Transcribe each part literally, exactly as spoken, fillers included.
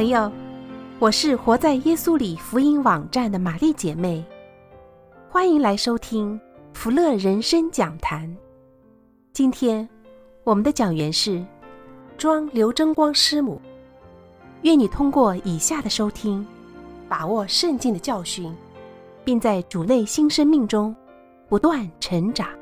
朋友，我是活在耶稣里福音网站的玛丽姐妹，欢迎来收听福乐人生讲坛。今天我们的讲员是庄刘真光师母。愿你通过以下的收听，把握圣经的教训，并在主内新生命中不断成长。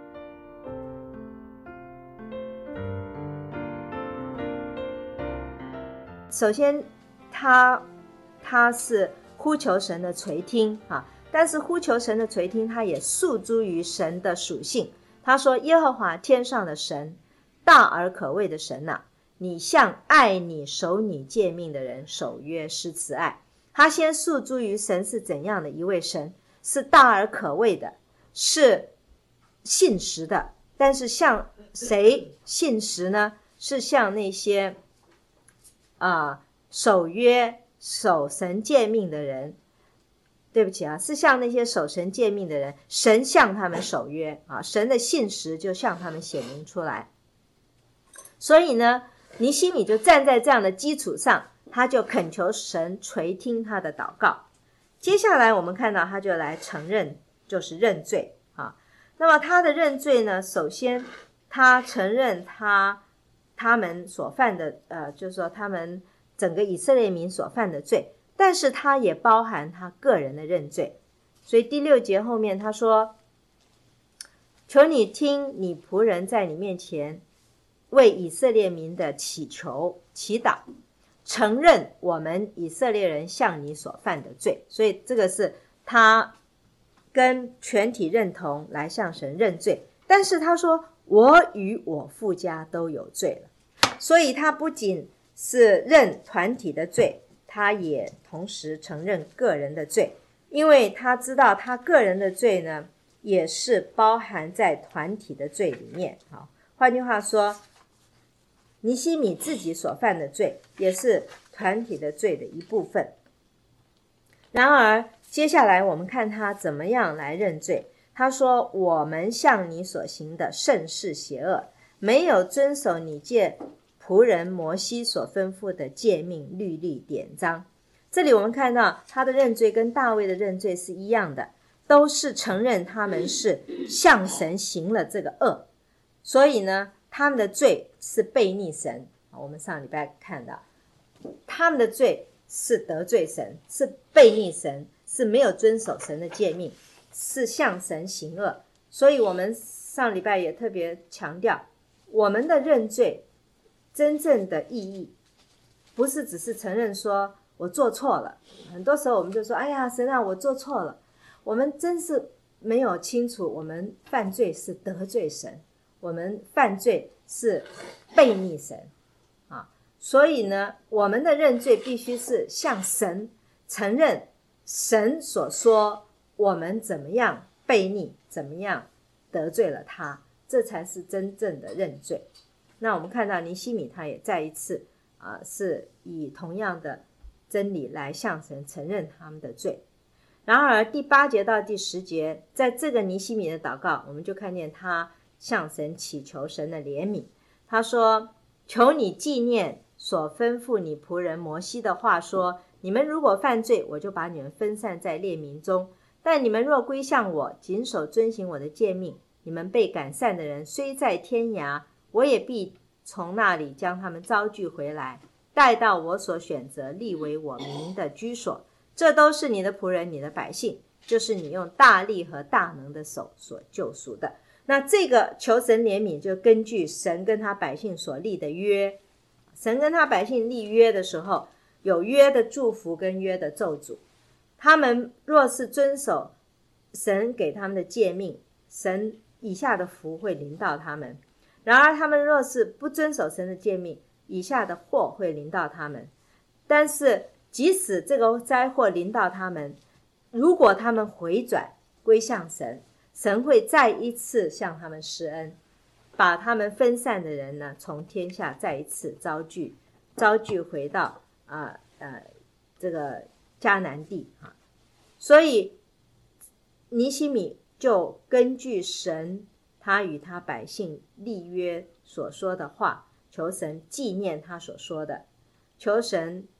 首先他他是呼求神的垂听啊，但是呼求神的垂听，他也诉诸于神的属性。他说：耶和华天上的神，大而可畏的神啊，你向爱你守你诫命的人守约施慈爱。他先诉诸于神是怎样的一位神，是大而可畏的，是信实的。但是向谁信实呢？是向那些啊，守约守神诫命的人，对不起啊，是向那些守神诫命的人，神向他们守约啊，神的信实就向他们显明出来。所以呢，尼希米就站在这样的基础上，他就恳求神垂听他的祷告。接下来我们看到他就来承认，就是认罪啊。那么他的认罪呢，首先他承认他他们所犯的呃，就是说他们整个以色列民所犯的罪，但是他也包含他个人的认罪。所以第六节后面他说：求你听你仆人在你面前为以色列民的祈求祈祷，承认我们以色列人向你所犯的罪。所以这个是他跟全体认同来向神认罪。但是他说我与我父家都有罪了。所以他不仅是认团体的罪，他也同时承认个人的罪，因为他知道他个人的罪呢，也是包含在团体的罪里面。好，换句话说，尼希米自己所犯的罪也是团体的罪的一部分。然而接下来我们看他怎么样来认罪。他说：我们向你所行的甚是邪恶，没有遵守你借仆人摩西所吩咐的诫命律例典章。这里我们看到他的认罪跟大卫的认罪是一样的，都是承认他们是向神行了这个恶，所以呢他们的罪是悖逆神。我们上礼拜看到他们的罪是得罪神，是悖逆神，是没有遵守神的诫命，是向神行恶。所以我们上礼拜也特别强调，我们的认罪真正的意义不是只是承认说我做错了。很多时候我们就说，哎呀神啊，我做错了。我们真是没有清楚，我们犯罪是得罪神，我们犯罪是悖逆神啊。所以呢，我们的认罪必须是向神承认神所说我们怎么样悖逆，怎么样得罪了他，这才是真正的认罪。那我们看到尼希米他也再一次啊、呃，是以同样的真理来向神承认他们的罪。然而第八节到第十节，在这个尼希米的祷告，我们就看见他向神祈求神的怜悯。他说：求你纪念所吩咐你仆人摩西的话，说你们如果犯罪，我就把你们分散在列民中，但你们若归向我，谨守遵行我的诫命，你们被赶散的人虽在天涯，我也必从那里将他们招聚回来，带到我所选择立为我名的居所。这都是你的仆人，你的百姓，就是你用大力和大能的手所救赎的。那这个求神怜悯，就根据神跟他百姓所立的约。神跟他百姓立约的时候，有约的祝福跟约的咒诅。他们若是遵守神给他们的诫命，神以下的福会临到他们。然而他们若是不遵守神的诫命，以下的祸会临到他们。但是即使这个灾祸临到他们，如果他们回转归向神，神会再一次向他们施恩，把他们分散的人呢，从天下再一次招聚招聚回到呃呃这个迦南地啊。所以尼希米就根据神他与他百姓立约所说的话，求神纪念他所说的，求神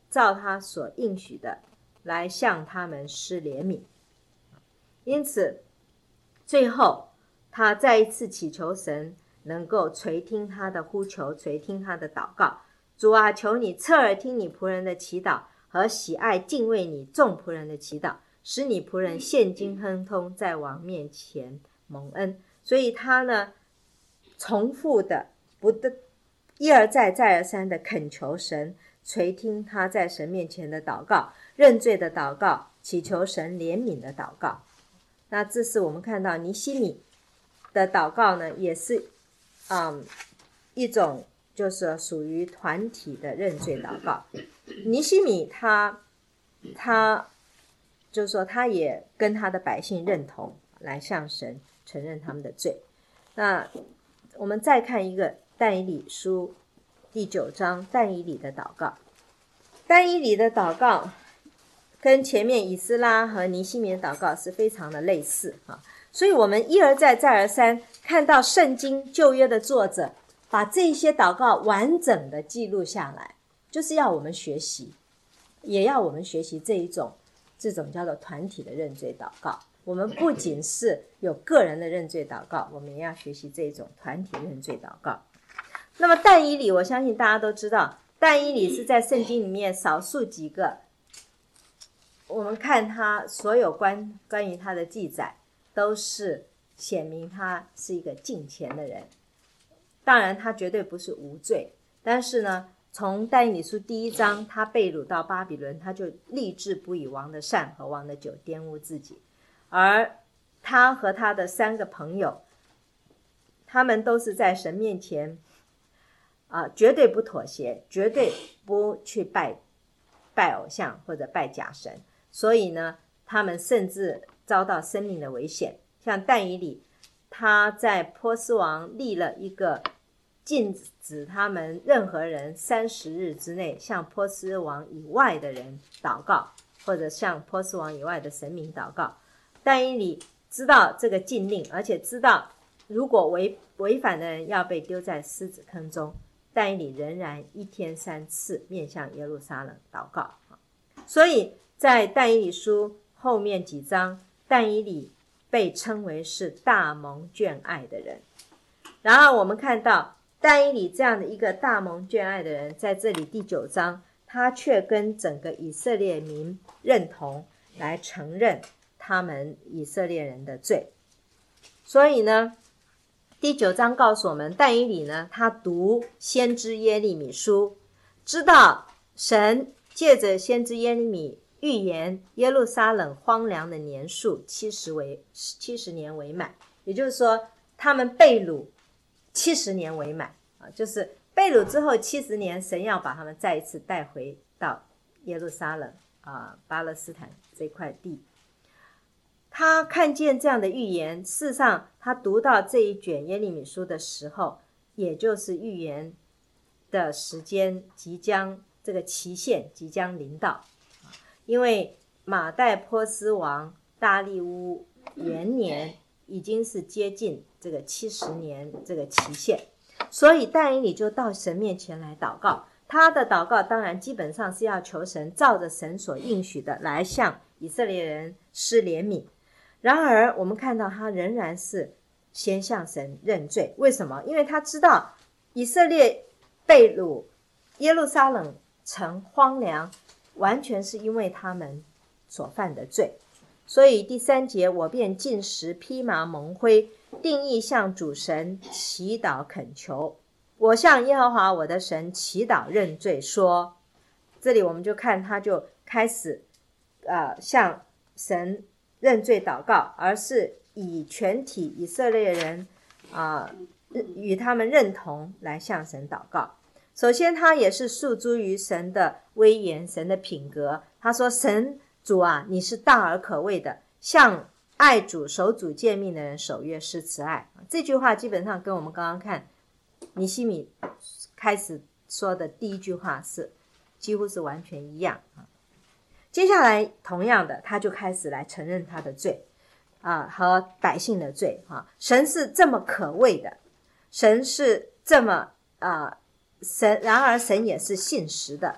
照他所应许的来向他们施怜悯。因此最后他再一次祈求神能够垂听他的呼求，垂听他的祷告。主啊，求你侧耳听你仆人的祈祷，和喜爱敬畏你众仆人的祈祷，使你仆人现今亨通，在王面前蒙恩。所以他呢重复的不得一而再再而三的恳求神垂听他在神面前的祷告，认罪的祷告，祈求神怜悯的祷告。那这是我们看到尼希米的祷告呢，也是嗯一种就是属于团体的认罪祷告。尼希米他他就是说他也跟他的百姓认同，来向神承认他们的罪。那我们再看一个但以理书第九章但以理的祷告。但以理的祷告跟前面以斯拉和尼希米的祷告是非常的类似啊，所以我们一而再再而三看到圣经旧约的作者把这些祷告完整的记录下来，就是要我们学习，也要我们学习这一种这种叫做团体的认罪祷告。我们不仅是有个人的认罪祷告，我们也要学习这种团体认罪祷告。那么但以理，我相信大家都知道，但以理是在圣经里面少数几个我们看他所有关关于他的记载都是显明他是一个敬虔的人。当然他绝对不是无罪，但是呢从但以理书第一章他被掳到巴比伦，他就立志不以王的膳和王的酒玷污自己。而他和他的三个朋友，他们都是在神面前啊、呃，绝对不妥协，绝对不去拜拜偶像或者拜假神。所以呢他们甚至遭到生命的危险。像但以理，他在波斯王立了一个禁止他们任何人三十日之内向波斯王以外的人祷告，或者向波斯王以外的神明祷告。但以理知道这个禁令，而且知道如果违违反的人要被丢在狮子坑中，但以理仍然一天三次面向耶路撒冷祷告。所以在但以理书后面几章，但以理被称为是大蒙眷爱的人。然而我们看到但以理这样的一个大蒙眷爱的人，在这里第九章他却跟整个以色列民认同，来承认他们以色列人的罪。所以呢第九章告诉我们，但以理呢他读先知耶利米书，知道神借着先知耶利米预言耶路撒冷荒凉的年数七十为七十年为满，也就是说他们被掳七十年为满啊，就是被掳之后七十年，神要把他们再一次带回到耶路撒冷啊，巴勒斯坦这块地。他看见这样的预言，事实上他读到这一卷耶利米书的时候，也就是预言的时间即将，这个期限即将临到。因为马代波斯王大利乌元年已经是接近这个七十年这个期限，所以但以理就到神面前来祷告。他的祷告当然基本上是要求神照着神所应许的来向以色列人施怜悯。然而我们看到他仍然是先向神认罪。为什么？因为他知道以色列被掳，耶路撒冷城荒凉，完全是因为他们所犯的罪。所以第三节，我便进食披麻蒙灰，定义向主神祈祷恳求。我向耶和华我的神祈祷认罪说，这里我们就看他就开始呃向神认罪祷告，而是以全体以色列人啊、呃、与他们认同来向神祷告。首先他也是诉诸于神的威严，神的品格。他说，神主啊，你是大而可畏的，向爱主守主诫命的人守约施慈爱。这句话基本上跟我们刚刚看尼希米开始说的第一句话是几乎是完全一样。接下来同样的，他就开始来承认他的罪啊和百姓的罪啊。神是这么可畏的，神是这么啊神，然而神也是信实的，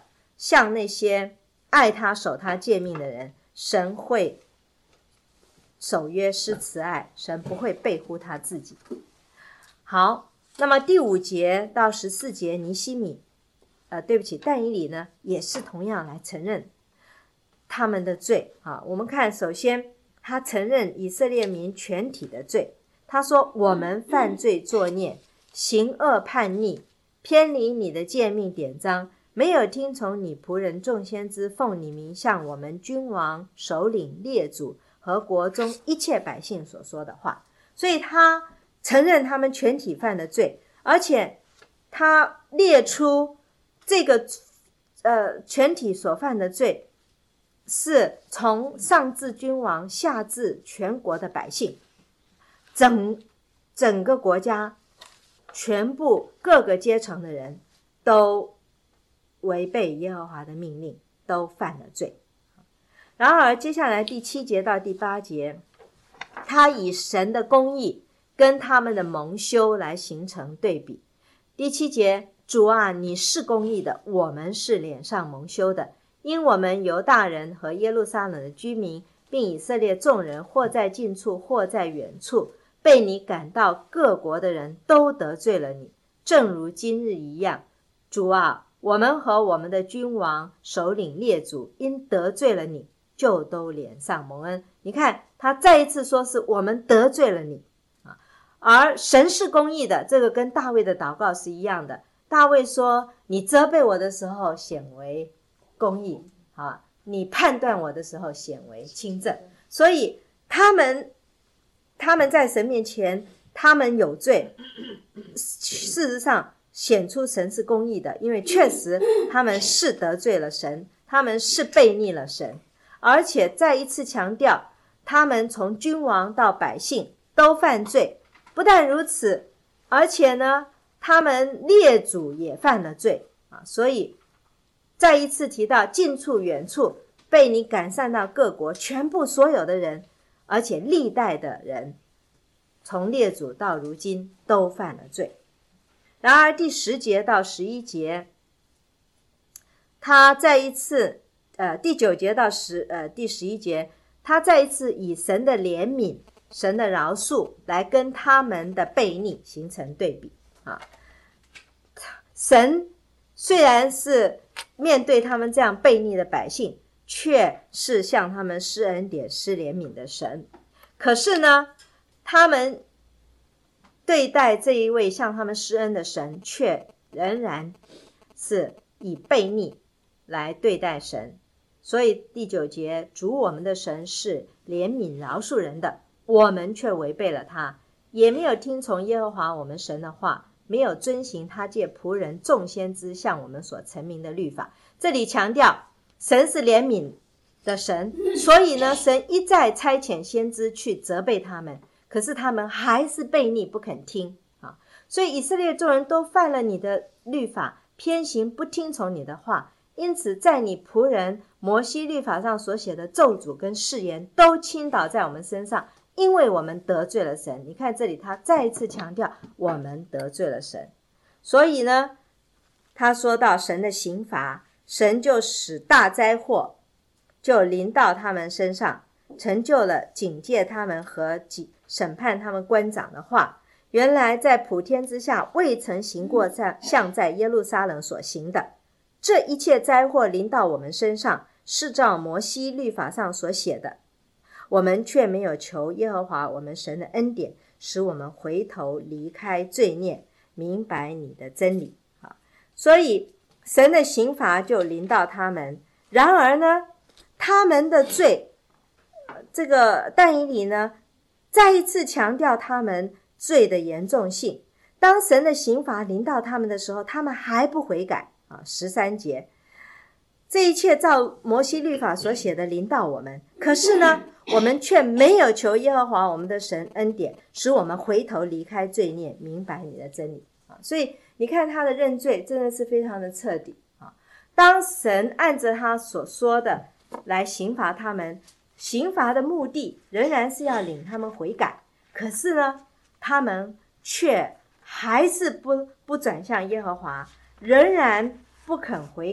向那些爱他守他诫命的人，神会守约施慈爱，神不会背乎他自己。好，那么第五节到十四节，尼希米呃，对不起，但以理呢也是同样来承认他们的罪啊。我们看，首先他承认以色列民全体的罪，他说我们犯罪作孽，行恶叛逆，偏离你的诫命典章，没有听从你仆人众先知奉你名向我们君王首领列祖和国中一切百姓所说的话。所以他承认他们全体犯的罪，而且他列出这个呃全体所犯的罪是从上至君王下至全国的百姓，整整个国家全部各个阶层的人都违背耶和华的命令，都犯了罪。然而接下来第七节到第八节，他以神的公义跟他们的蒙羞来形成对比。第七节，主啊，你是公义的，我们是脸上蒙羞的，因我们犹大人和耶路撒冷的居民，并以色列众人，或在近处或在远处，被你赶到各国的人都得罪了你，正如今日一样。主啊，我们和我们的君王首领列祖因得罪了你，就都脸上蒙恩。你看他再一次说是我们得罪了你，而神是公义的，这个跟大卫的祷告是一样的。大卫说你责备我的时候显为公义，你判断我的时候显为清正。所以他们他们在神面前他们有罪，事实上显出神是公义的，因为确实他们是得罪了神，他们是悖逆了神。而且再一次强调，他们从君王到百姓都犯罪。不但如此，而且呢他们列祖也犯了罪啊！所以再一次提到近处远处被你赶散到各国，全部所有的人，而且历代的人从列祖到如今都犯了罪。然而第十节到十一节，他再一次呃第九节到十呃第十一节，他再一次以神的怜悯神的饶恕来跟他们的悖逆形成对比啊。神虽然是面对他们这样悖逆的百姓，却是向他们施恩典施怜悯的神，可是呢他们对待这一位向他们施恩的神，却仍然是以悖逆来对待神。所以第九节，主我们的神是怜悯饶恕人的，我们却违背了他，也没有听从耶和华我们神的话，没有遵行他借仆人众先知向我们所陈明的律法。这里强调神是怜悯的神，所以呢神一再差遣先知去责备他们，可是他们还是悖逆不肯听啊。所以以色列众人都犯了你的律法，偏行不听从你的话，因此在你仆人摩西律法上所写的咒诅跟誓言都倾倒在我们身上，因为我们得罪了神。你看这里他再一次强调我们得罪了神。所以呢他说到神的刑罚，神就使大灾祸就临到他们身上，成就了警戒他们和审判他们官长的话。原来在普天之下未曾行过像在耶路撒冷所行的。这一切灾祸临到我们身上，是照摩西律法上所写的，我们却没有求耶和华我们神的恩典，使我们回头离开罪孽，明白你的真理。所以神的刑罚就临到他们。然而呢他们的罪，这个但以理呢再一次强调他们罪的严重性。当神的刑罚临到他们的时候，他们还不悔改啊。十三节，这一切照摩西律法所写的临到我们，可是呢我们却没有求耶和华我们的神恩典，使我们回头离开罪孽，明白你的真理啊。所以你看他的认罪真的是非常的彻底啊。当神按着他所说的来刑罚他们，刑罚的目的仍然是要领他们悔改，可是呢他们却还是不不转向耶和华，仍然不肯悔改。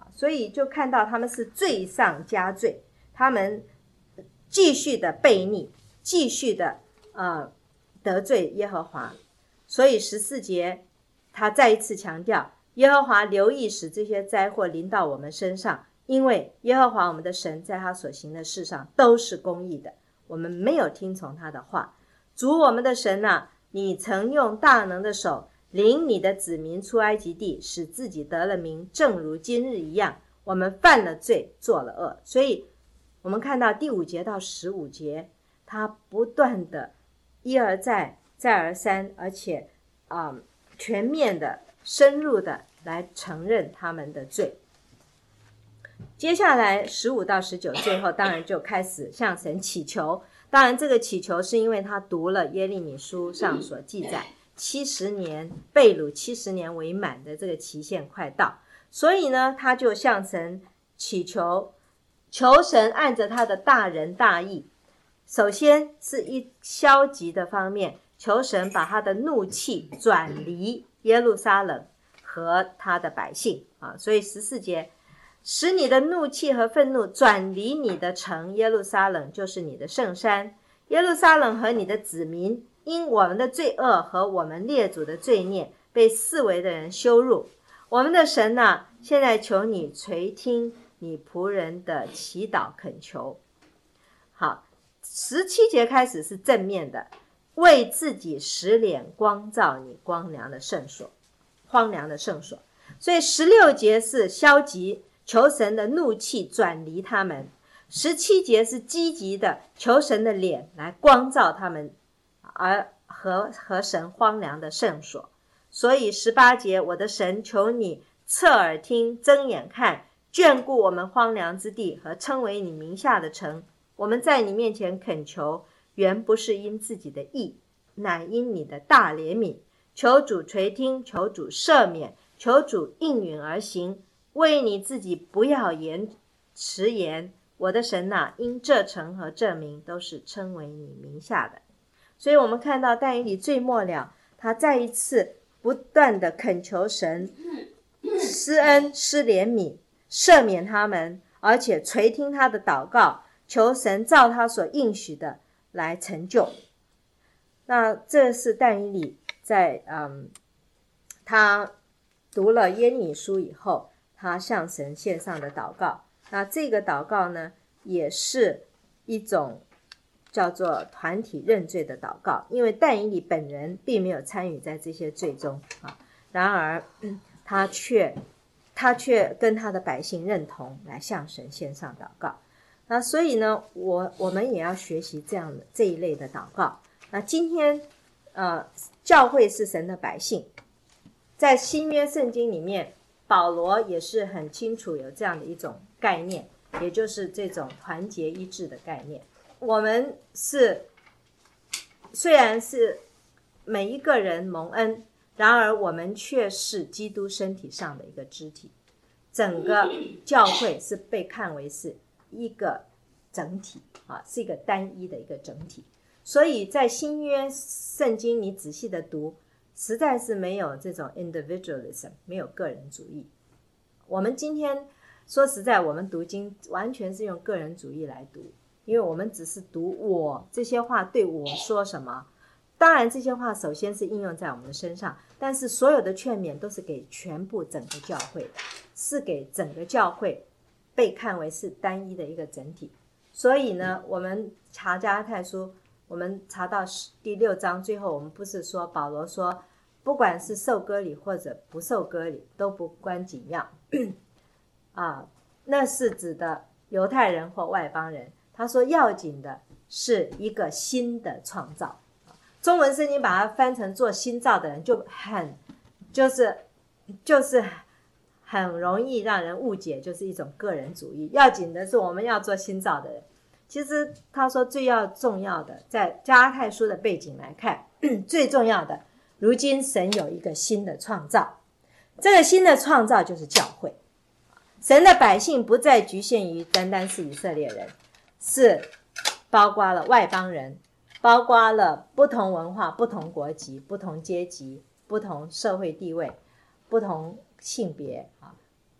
所以就看到他们是罪上加罪，他们继续的悖逆，继续的呃得罪耶和华。所以十四节他再一次强调，耶和华留意使这些灾祸临到我们身上，因为耶和华我们的神在他所行的事上都是公义的，我们没有听从他的话。主我们的神啊，你曾用大能的手领你的子民出埃及地，使自己得了名，正如今日一样。我们犯了罪，做了恶。所以我们看到第五节到十五节，他不断的一而再再而三，而且、呃、全面的深入的来承认他们的罪。接下来十五到十九，最后当然就开始向神祈求。当然这个祈求是因为他读了耶利米书上所记载七十年被掳七十年为满的这个期限快到，所以呢他就向神祈求，求神按着他的大仁大义，首先是一消极的方面，求神把他的怒气转离耶路撒冷和他的百姓啊。所以十四节，使你的怒气和愤怒转离你的城耶路撒冷，就是你的圣山。耶路撒冷和你的子民因我们的罪恶和我们列祖的罪孽被四围的人羞辱。我们的神啊，现在求你垂听你仆人的祈祷恳求。好，十七节开始是正面的，为自己使脸光照你光凉的圣所，荒凉的圣所。所以十六节是消极，求神的怒气转离他们。十七节是积极的，求神的脸来光照他们，而和和神荒凉的圣所。所以十八节，我的神，求你侧耳听，睁眼看，眷顾我们荒凉之地和称为你名下的城。我们在你面前恳求，原不是因自己的义，乃因你的大怜悯。求主垂听，求主赦免，求主应允而行，为你自己不要言迟延。我的神啊，因这城和这名都是称为你名下的。所以我们看到但以理最末了，他再一次不断的恳求神施恩施怜悯，赦免他们，而且垂听他的祷告，求神照他所应许的来成就。那这是但以理在嗯，他读了耶利米书以后，他向神献上的祷告。那这个祷告呢，也是一种叫做团体认罪的祷告，因为但以理本人并没有参与在这些罪中啊，然而、嗯、他却他却跟他的百姓认同，来向神献上祷告。那所以呢，我我们也要学习这样的这一类的祷告。那今天呃，教会是神的百姓，在新约圣经里面，保罗也是很清楚有这样的一种概念，也就是这种团结一致的概念。我们是虽然是每一个人蒙恩，然而我们却是基督身体上的一个肢体，整个教会是被看为是一个整体啊，是一个单一的一个整体。所以在新约圣经你仔细的读，实在是没有这种 individualism， 没有个人主义。我们今天说实在，我们读经完全是用个人主义来读，因为我们只是读我这些话对我说什么。当然这些话首先是应用在我们的身上，但是所有的劝勉都是给全部整个教会的，是给整个教会被看为是单一的一个整体。所以呢，我们查加拉太书，我们查到第六章最后，我们不是说保罗说不管是受割礼或者不受割礼都不关紧要啊，那是指的犹太人或外邦人。他说要紧的是一个新的创造。中文圣经把它翻成做新造的人，就很就是就是很容易让人误解，就是一种个人主义。要紧的是我们要做新造的人。其实他说最要重要的，在加拉太书的背景来看，最重要的，如今神有一个新的创造，这个新的创造就是教会。神的百姓不再局限于单单是以色列人，是包括了外邦人，包括了不同文化、不同国籍、不同阶级、不同社会地位、不同性别啊，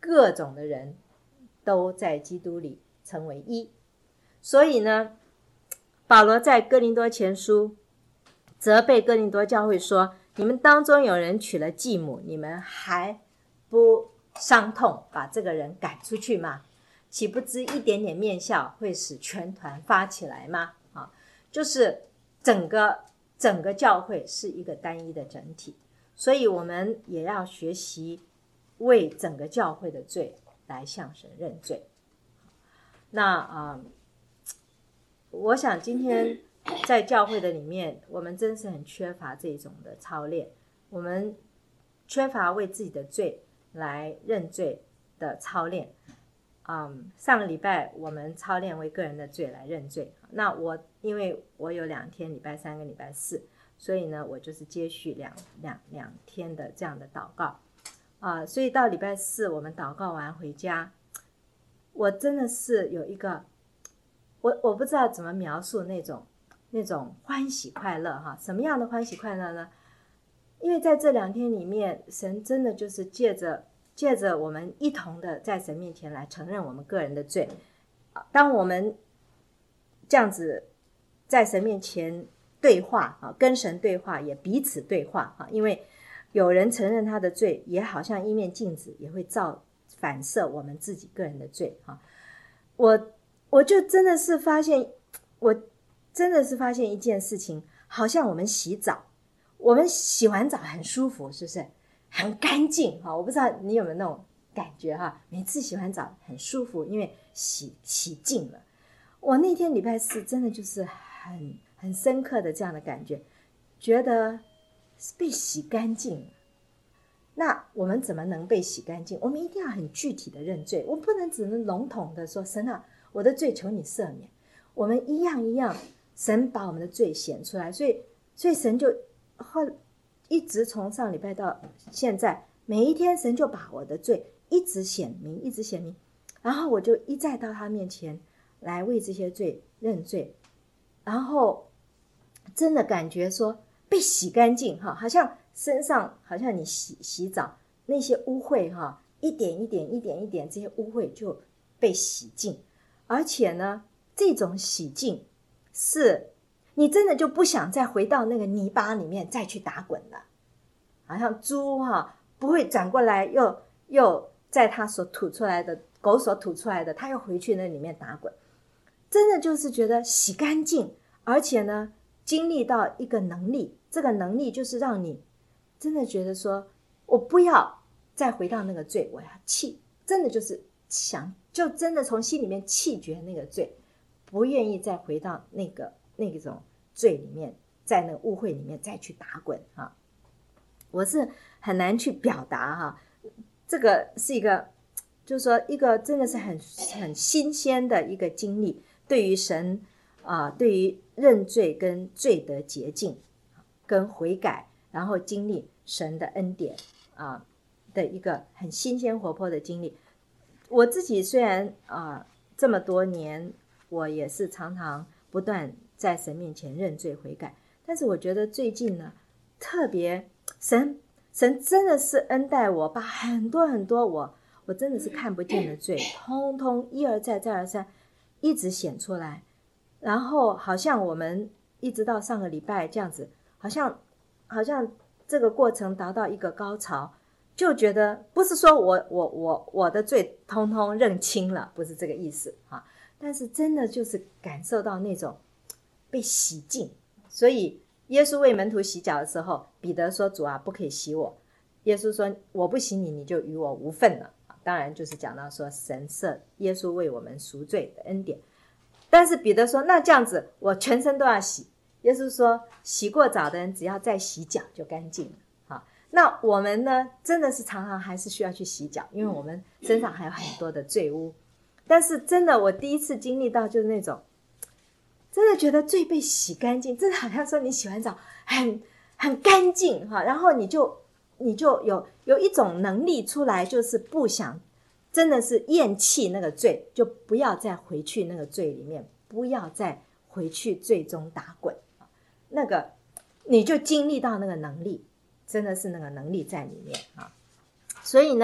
各种的人都在基督里成为一。所以呢，保罗在哥林多前书责备哥林多教会说，你们当中有人娶了继母，你们还不伤痛把这个人赶出去吗？岂不知一点点面笑会使全团发起来吗？啊，就是整个整个教会是一个单一的整体，所以我们也要学习为整个教会的罪来向神认罪。那啊、呃，我想今天在教会的里面，我们真是很缺乏这种的操练，我们缺乏为自己的罪来认罪的操练。嗯，上个礼拜我们操练为个人的罪来认罪。那我因为我有两天，礼拜三跟礼拜四，所以呢，我就是接续两两两天的这样的祷告啊、呃。所以到礼拜四我们祷告完回家，我真的是有一个，我我不知道怎么描述那种那种欢喜快乐哈。什么样的欢喜快乐呢？因为在这两天里面，神真的就是借着借着我们一同的在神面前来承认我们个人的罪。当我们这样子在神面前对话，跟神对话，也彼此对话，因为有人承认他的罪，也好像一面镜子，也会照反射我们自己个人的罪。我我就真的是发现，我真的是发现一件事情，好像我们洗澡，我们洗完澡很舒服，是不是很干净？我不知道你有没有那种感觉哈？每次洗完澡很舒服，因为洗洗净了。我那天礼拜四真的就是很很深刻的这样的感觉，觉得被洗干净了。那我们怎么能被洗干净？我们一定要很具体的认罪，我不能只能笼统的说，神啊，我的罪求你赦免。我们一样一样，神把我们的罪显出来，所以所以神就后一直从上礼拜到现在，每一天神就把我的罪一直显明，一直显明，然后我就一再到他面前来为这些罪认罪，然后真的感觉说被洗干净哈，好像身上好像你洗洗澡那些污秽哈，一点一点一点一点这些污秽就被洗净，而且呢，这种洗净是你真的就不想再回到那个泥巴里面再去打滚了，好像猪哈不会转过来又又在它所吐出来的狗所吐出来的，它又回去那里面打滚，真的就是觉得洗干净，而且呢经历到一个能力，这个能力就是让你真的觉得说我不要再回到那个罪，我要弃，真的就是想就真的从心里面弃绝那个罪，不愿意再回到那个那种罪里面，在那个污秽里面再去打滚哈。我是很难去表达哈，这个是一个就是说一个真的是很很新鲜的一个经历，对于神啊、呃，对于认罪跟罪得洁净跟悔改，然后经历神的恩典啊、呃、的一个很新鲜活泼的经历。我自己虽然啊、呃、这么多年，我也是常常不断在神面前认罪悔改，但是我觉得最近呢，特别神神真的是恩待我，把很多很多我我真的是看不见的罪，通通一而再再而三一直显出来，然后好像我们一直到上个礼拜这样子，好像好像这个过程达到一个高潮，就觉得不是说我我我我的罪通通认清了，不是这个意思啊，但是真的就是感受到那种被洗净。所以耶稣为门徒洗脚的时候，彼得说主啊不可以洗我，耶稣说我不洗你，你就与我无份了。当然就是讲到说神赦耶稣为我们赎罪的恩典。但是彼得说那这样子我全身都要洗，耶稣说洗过澡的人只要再洗脚就干净了。好，那我们呢真的是常常还是需要去洗脚，因为我们身上还有很多的罪污。但是真的我第一次经历到就是那种真的觉得罪被洗干净，真的好像说你洗完澡很很干净哈，然后你就你就有有一种能力出来，就是不想真的是厌弃那个罪，就不要再回去那个罪里面，不要再回去罪中打滚，那个你就经历到那个能力，真的是那个能力在里面啊。所以呢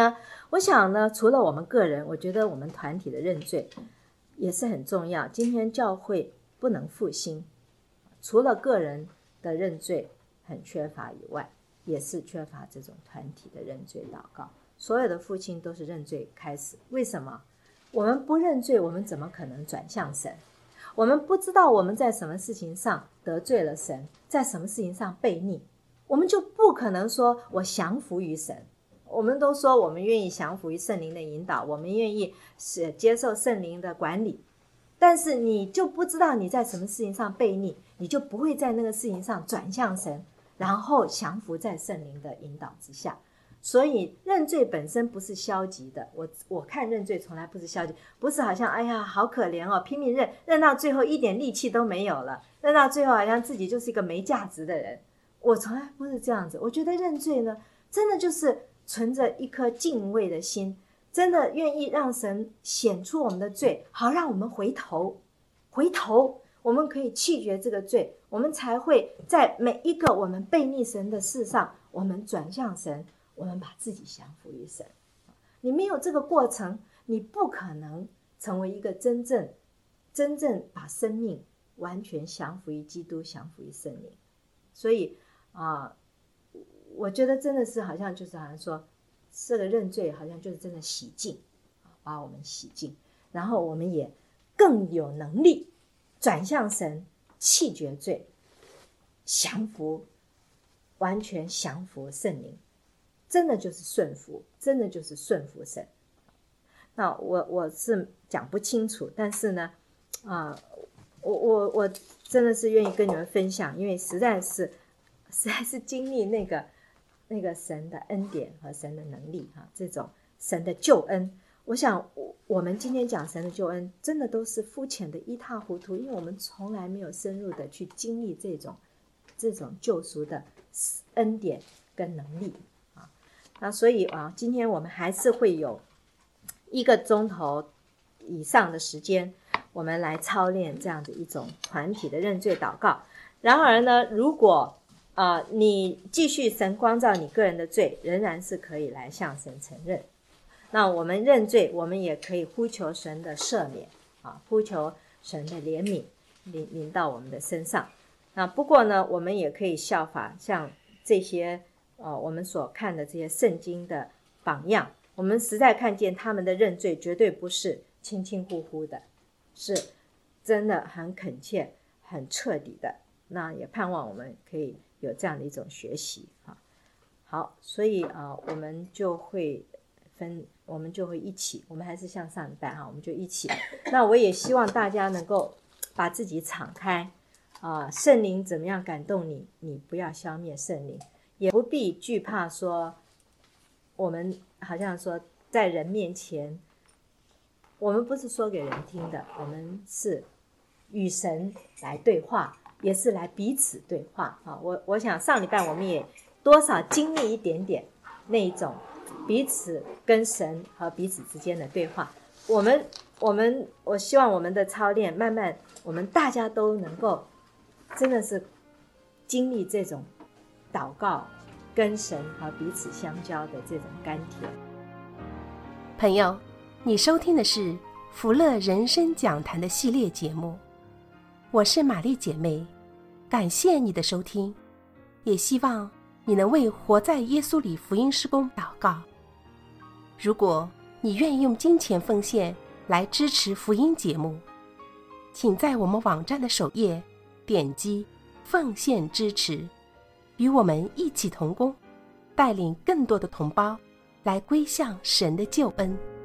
我想呢，除了我们个人，我觉得我们团体的认罪也是很重要。今天教会不能复兴，除了个人的认罪很缺乏以外，也是缺乏这种团体的认罪祷告。所有的复兴都是认罪开始。为什么？我们不认罪，我们怎么可能转向神？我们不知道我们在什么事情上得罪了神，在什么事情上悖逆，我们就不可能说我降服于神。我们都说我们愿意降服于圣灵的引导，我们愿意是接受圣灵的管理，但是你就不知道你在什么事情上悖逆，你就不会在那个事情上转向神，然后降服在圣灵的引导之下。所以认罪本身不是消极的，我我看认罪从来不是消极，不是好像哎呀好可怜哦，拼命认，认到最后一点力气都没有了，认到最后好像自己就是一个没价值的人。我从来不是这样子。我觉得认罪呢，真的就是存着一颗敬畏的心，真的愿意让神显出我们的罪，好让我们回头回头我们可以弃绝这个罪，我们才会在每一个我们悖逆神的事上，我们转向神，我们把自己降服于神。你没有这个过程，你不可能成为一个真正真正把生命完全降服于基督，降服于圣灵。所以啊、呃，我觉得真的是好像就是好像说这个认罪好像就是真的洗净，把我们洗净，然后我们也更有能力转向神，弃绝罪，降服，完全降服圣灵，真的就是顺服，真的就是顺服神。那我我是讲不清楚，但是呢，啊、呃，我我我真的是愿意跟你们分享，因为实在是实在是经历那个那个神的恩典和神的能力哈，这种神的救恩。我想我们今天讲神的救恩，真的都是肤浅的一塌糊涂，因为我们从来没有深入的去经历这种这种救赎的恩典跟能力啊。那所以啊，今天我们还是会有一个钟头以上的时间，我们来操练这样的一种团体的认罪祷告。然而呢，如果啊、呃、你继续神光照你个人的罪，仍然是可以来向神承认。那我们认罪，我们也可以呼求神的赦免啊，呼求神的怜悯临临到我们的身上。那不过呢，我们也可以效法像这些呃我们所看的这些圣经的榜样，我们实在看见他们的认罪绝对不是轻轻呼呼的，是真的很恳切、很彻底的。那也盼望我们可以有这样的一种学习啊。好，所以啊、呃，我们就会分。我们就会一起，我们还是像上礼拜哈，我们就一起。那我也希望大家能够把自己敞开啊、呃，圣灵怎么样感动你，你不要消灭圣灵，也不必惧怕说我们好像说在人面前，我们不是说给人听的，我们是与神来对话，也是来彼此对话啊。我我想上礼拜我们也多少经历一点点那一种彼此跟神和彼此之间的对话。我们我们我希望我们的操练慢慢我们大家都能够真的是经历这种祷告跟神和彼此相交的这种甘甜。 朋友，你收听的是福乐人生讲坛的系列节目，我是玛丽姐妹，感谢你的收听，也希望你能为活在耶稣里福音事工祷告。如果你愿意用金钱奉献来支持福音节目，请在我们网站的首页点击奉献支持，与我们一起同工，带领更多的同胞来归向神的救恩。